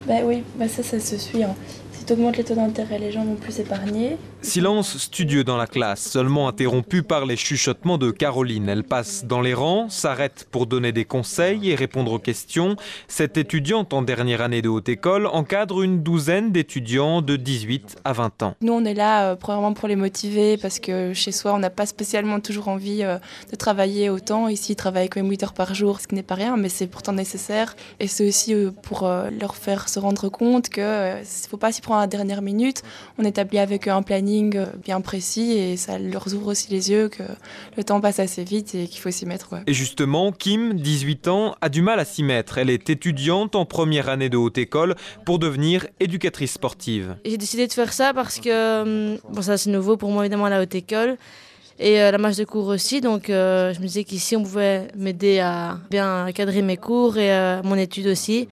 Oui, ça se suit, hein. Si tu augmentes les taux d'intérêt, les gens vont plus épargner. Silence studieux dans la classe, seulement interrompu par les chuchotements de Caroline. Elle passe dans les rangs, s'arrête pour donner des conseils et répondre aux questions. Cette étudiante en dernière année de haute école encadre une douzaine d'étudiants de 18 à 20 ans. Nous, on est là premièrement pour les motiver parce que chez soi, on n'a pas spécialement toujours envie de travailler autant. Ici, ils travaillent quand même 8 heures par jour, ce qui n'est pas rien, mais c'est pourtant nécessaire. Et c'est aussi pour leur faire se rendre compte qu'il ne faut pas s'y prendre à la dernière minute. On établit avec eux un planning bien précis et ça leur ouvre aussi les yeux que le temps passe assez vite et qu'il faut s'y mettre. Ouais. Et justement, Kim, 18 ans, a du mal à s'y mettre. Elle est étudiante en première année de haute école pour devenir éducatrice sportive. J'ai décidé de faire ça parce que ça c'est nouveau pour moi évidemment à la haute école et la marge de cours aussi. Donc je me disais qu'ici on pouvait m'aider à bien cadrer mes cours et mon étude aussi.